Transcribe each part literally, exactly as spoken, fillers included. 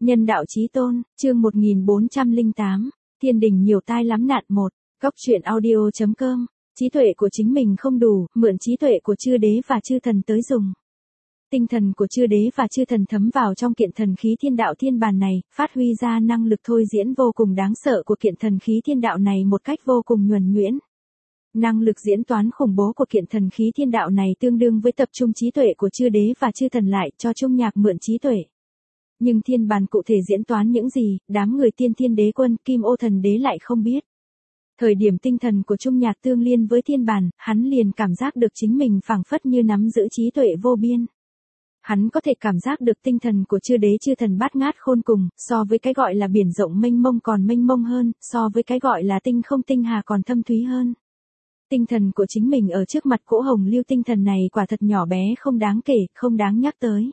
Nhân đạo chí tôn, chương một nghìn bốn trăm lẻ tám, thiên đình nhiều tai lắm nạn một, góc truyện audio chấm com, trí tuệ của chính mình không đủ, mượn trí tuệ của chư đế và chư thần tới dùng. Tinh thần của chư đế và chư thần thấm vào trong kiện thần khí thiên đạo thiên bàn này, phát huy ra năng lực thôi diễn vô cùng đáng sợ của kiện thần khí thiên đạo này một cách vô cùng nhuần nhuyễn. Năng lực diễn toán khủng bố của kiện thần khí thiên đạo này tương đương với tập trung trí tuệ của chư đế và chư thần lại cho Trung Nhạc mượn trí tuệ. Nhưng thiên bàn cụ thể diễn toán những gì, đám người tiên thiên đế quân, kim ô thần đế lại không biết. Thời điểm tinh thần của Trung Nhạc tương liên với thiên bàn, hắn liền cảm giác được chính mình phảng phất như nắm giữ trí tuệ vô biên. Hắn có thể cảm giác được tinh thần của chư đế chư thần bát ngát khôn cùng, so với cái gọi là biển rộng mênh mông còn mênh mông hơn, so với cái gọi là tinh không tinh hà còn thâm thúy hơn. Tinh thần của chính mình ở trước mặt cỗ hồng lưu tinh thần này quả thật nhỏ bé không đáng kể, không đáng nhắc tới.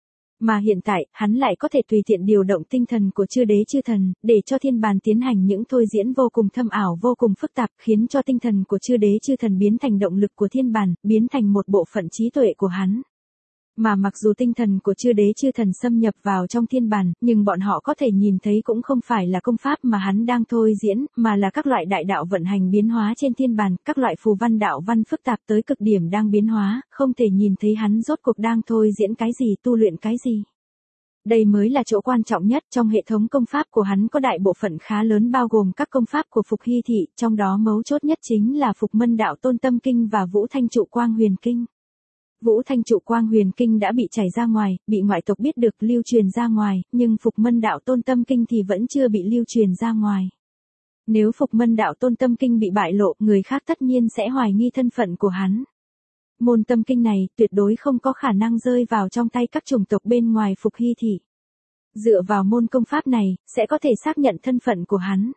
Mà hiện tại, hắn lại có thể tùy tiện điều động tinh thần của chư đế chư thần, để cho thiên bàn tiến hành những thôi diễn vô cùng thâm ảo vô cùng phức tạp, khiến cho tinh thần của chư đế chư thần biến thành động lực của thiên bàn, biến thành một bộ phận trí tuệ của hắn. Mà mặc dù tinh thần của chư đế chư thần xâm nhập vào trong thiên bàn, nhưng bọn họ có thể nhìn thấy cũng không phải là công pháp mà hắn đang thôi diễn, mà là các loại đại đạo vận hành biến hóa trên thiên bàn, các loại phù văn đạo văn phức tạp tới cực điểm đang biến hóa, không thể nhìn thấy hắn rốt cuộc đang thôi diễn cái gì, tu luyện cái gì. Đây mới là chỗ quan trọng nhất, trong hệ thống công pháp của hắn có đại bộ phận khá lớn bao gồm các công pháp của Phục Hy Thị, trong đó mấu chốt nhất chính là Phục Mân Đạo Tôn Tâm Kinh và Vũ Thanh Trụ Quang Huyền Kinh. Vũ Thanh Trụ Quang Huyền Kinh đã bị chảy ra ngoài, bị ngoại tộc biết được lưu truyền ra ngoài, nhưng Phục Mân Đạo Tôn Tâm Kinh thì vẫn chưa bị lưu truyền ra ngoài. Nếu Phục Mân Đạo Tôn Tâm Kinh bị bại lộ, người khác tất nhiên sẽ hoài nghi thân phận của hắn. Môn tâm kinh này tuyệt đối không có khả năng rơi vào trong tay các chủng tộc bên ngoài Phục Hy Thị. Dựa vào môn công pháp này, sẽ có thể xác nhận thân phận của hắn.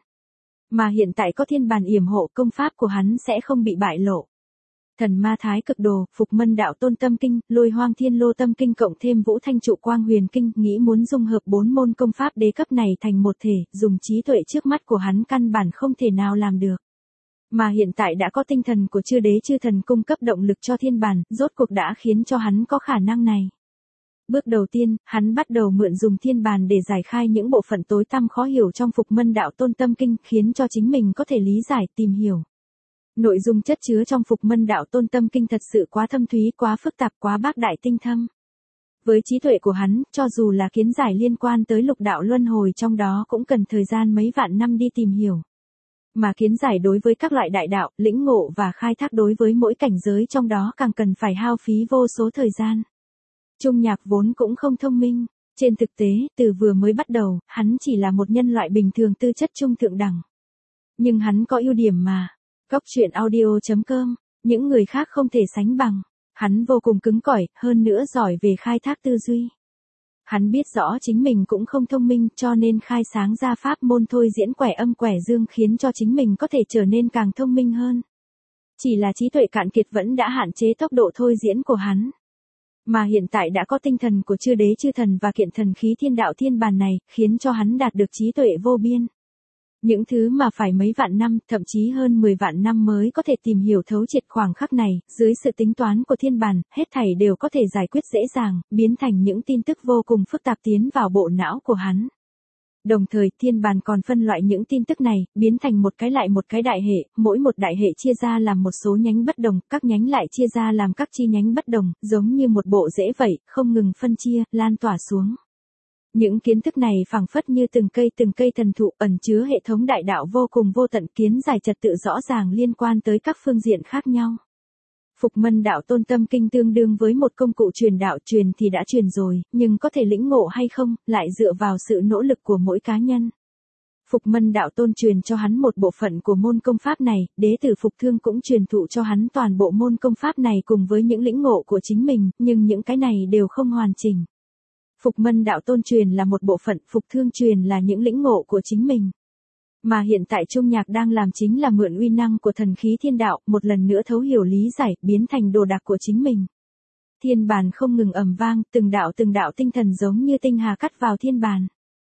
Mà hiện tại có thiên bàn yểm hộ, công pháp của hắn sẽ không bị bại lộ. Thần Ma Thái Cực Đồ, Phục Mân Đạo Tôn Tâm Kinh, Lôi Hoang Thiên Lô Tâm Kinh cộng thêm Vũ Thanh Trụ Quang Huyền Kinh, nghĩ muốn dung hợp bốn môn công pháp đế cấp này thành một thể, dùng trí tuệ trước mắt của hắn căn bản không thể nào làm được. Mà hiện tại đã có tinh thần của chư đế chư thần cung cấp động lực cho thiên bàn, rốt cuộc đã khiến cho hắn có khả năng này. Bước đầu tiên, hắn bắt đầu mượn dùng thiên bàn để giải khai những bộ phận tối tăm khó hiểu trong Phục Mân Đạo Tôn Tâm Kinh, khiến cho chính mình có thể lý giải, tìm hiểu. Nội dung chất chứa trong Phục Mân Đạo Tôn Tâm Kinh thật sự quá thâm thúy, quá phức tạp, quá bác đại tinh thâm. Với trí tuệ của hắn, cho dù là kiến giải liên quan tới lục đạo luân hồi trong đó cũng cần thời gian mấy vạn năm đi tìm hiểu. Mà kiến giải đối với các loại đại đạo, lĩnh ngộ và khai thác đối với mỗi cảnh giới trong đó càng cần phải hao phí vô số thời gian. Trung Nhạc vốn cũng không thông minh. Trên thực tế, từ vừa mới bắt đầu, hắn chỉ là một nhân loại bình thường tư chất trung thượng đẳng. Nhưng hắn có ưu điểm mà. Góc truyện audio chấm com, những người khác không thể sánh bằng. Hắn vô cùng cứng cỏi, hơn nữa giỏi về khai thác tư duy. Hắn biết rõ chính mình cũng không thông minh cho nên khai sáng ra pháp môn thôi diễn quẻ âm quẻ dương khiến cho chính mình có thể trở nên càng thông minh hơn. Chỉ là trí tuệ cạn kiệt vẫn đã hạn chế tốc độ thôi diễn của hắn. Mà hiện tại đã có tinh thần của chư đế chư thần và kiện thần khí thiên đạo thiên bàn này, khiến cho hắn đạt được trí tuệ vô biên. Những thứ mà phải mấy vạn năm, thậm chí hơn mười vạn năm mới có thể tìm hiểu thấu triệt khoảng khắc này, dưới sự tính toán của thiên bàn, hết thảy đều có thể giải quyết dễ dàng, biến thành những tin tức vô cùng phức tạp tiến vào bộ não của hắn. Đồng thời, thiên bàn còn phân loại những tin tức này, biến thành một cái lại một cái đại hệ, mỗi một đại hệ chia ra làm một số nhánh bất đồng, các nhánh lại chia ra làm các chi nhánh bất đồng, giống như một bộ rễ vậy, không ngừng phân chia, lan tỏa xuống. Những kiến thức này phảng phất như từng cây từng cây thần thụ ẩn chứa hệ thống đại đạo vô cùng vô tận, kiến giải trật tự rõ ràng liên quan tới các phương diện khác nhau. Phục Mân Đạo Tôn Tâm Kinh tương đương với một công cụ truyền đạo, truyền thì đã truyền rồi, nhưng có thể lĩnh ngộ hay không, lại dựa vào sự nỗ lực của mỗi cá nhân. Phục Mân Đạo Tôn truyền cho hắn một bộ phận của môn công pháp này, đế tử Phục Thương cũng truyền thụ cho hắn toàn bộ môn công pháp này cùng với những lĩnh ngộ của chính mình, nhưng những cái này đều không hoàn chỉnh. Phục Mân Đạo Tôn truyền là một bộ phận, Phục Thương truyền là những lĩnh ngộ của chính mình. Mà hiện tại Trung Nhạc đang làm chính là mượn uy năng của thần khí thiên đạo, một lần nữa thấu hiểu lý giải, biến thành đồ đạc của chính mình. Thiên bàn không ngừng ầm vang, từng đạo từng đạo tinh thần giống như tinh hà cắt vào thiên bàn.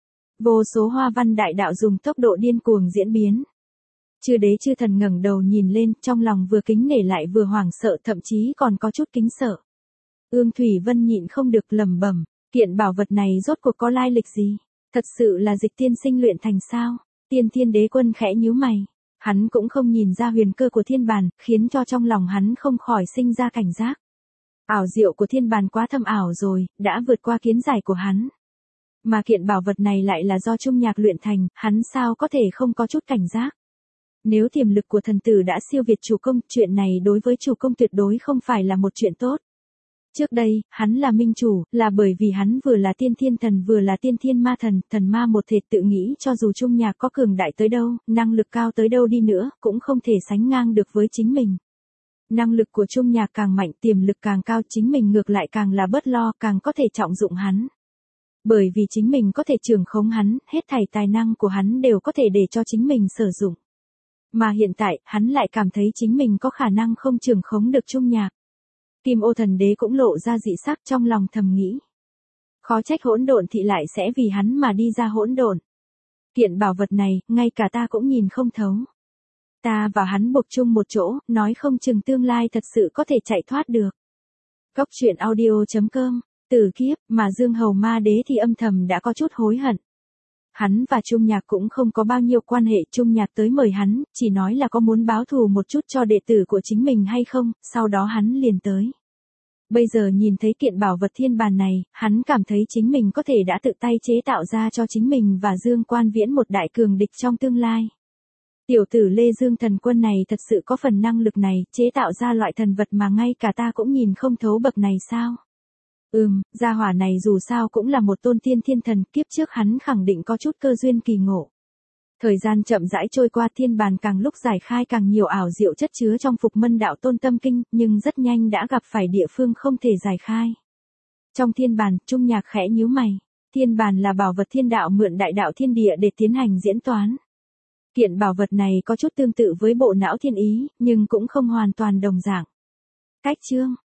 Vô số hoa văn đại đạo dùng tốc độ điên cuồng diễn biến. Chư đế chư thần ngẩng đầu nhìn lên, trong lòng vừa kính nể lại vừa hoảng sợ, thậm chí còn có chút kính sợ. Ương Thủy Vân nhịn không được lẩm bẩm. Kiện bảo vật này rốt cuộc có lai lịch gì? Thật sự là Dịch tiên sinh luyện thành sao? Tiên Thiên Đế Quân khẽ nhíu mày. Hắn cũng không nhìn ra huyền cơ của thiên bàn, khiến cho trong lòng hắn không khỏi sinh ra cảnh giác. Ảo diệu của thiên bàn quá thâm ảo rồi, đã vượt qua kiến giải của hắn. Mà kiện bảo vật này lại là do Trung Nhạc luyện thành, hắn sao có thể không có chút cảnh giác. Nếu tiềm lực của thần tử đã siêu việt chủ công, chuyện này đối với chủ công tuyệt đối không phải là một chuyện tốt. Trước đây, hắn là minh chủ, là bởi vì hắn vừa là tiên thiên thần vừa là tiên thiên ma thần, thần ma một thể, tự nghĩ cho dù Trung Nhạc có cường đại tới đâu, năng lực cao tới đâu đi nữa, cũng không thể sánh ngang được với chính mình. Năng lực của Trung Nhạc càng mạnh, tiềm lực càng cao, chính mình ngược lại càng là bớt lo, càng có thể trọng dụng hắn. Bởi vì chính mình có thể trưởng khống hắn, hết thảy tài năng của hắn đều có thể để cho chính mình sử dụng. Mà hiện tại, hắn lại cảm thấy chính mình có khả năng không trưởng khống được Trung Nhạc. Kim Ô Thần Đế cũng lộ ra dị sắc, trong lòng thầm nghĩ. Khó trách hỗn độn thị lại sẽ vì hắn mà đi ra hỗn độn. Kiện bảo vật này, ngay cả ta cũng nhìn không thấu. Ta và hắn buộc chung một chỗ, nói không chừng tương lai thật sự có thể chạy thoát được. Cốc truyện audio chấm com, Tử kiếp, mà Dương Hầu Ma Đế thì âm thầm đã có chút hối hận. Hắn và Trung Nhạc cũng không có bao nhiêu quan hệ, Trung Nhạc tới mời hắn, chỉ nói là có muốn báo thù một chút cho đệ tử của chính mình hay không, sau đó hắn liền tới. Bây giờ nhìn thấy kiện bảo vật thiên bàn này, hắn cảm thấy chính mình có thể đã tự tay chế tạo ra cho chính mình và Dương Quan Viễn một đại cường địch trong tương lai. Tiểu tử Lê Dương thần quân này thật sự có phần năng lực này, chế tạo ra loại thần vật mà ngay cả ta cũng nhìn không thấu bậc này sao? Ừm, gia hỏa này dù sao cũng là một tôn tiên thiên thần, kiếp trước hắn khẳng định có chút cơ duyên kỳ ngộ. Thời gian chậm rãi trôi qua, thiên bàn càng lúc giải khai càng nhiều ảo diệu chất chứa trong Phục Mân Đạo Tôn Tâm Kinh, nhưng rất nhanh đã gặp phải địa phương không thể giải khai. Trong thiên bàn, Trung Nhạc khẽ nhíu mày. Thiên bàn là bảo vật thiên đạo mượn đại đạo thiên địa để tiến hành diễn toán. Kiện bảo vật này có chút tương tự với bộ não thiên ý, nhưng cũng không hoàn toàn đồng dạng. Cách chương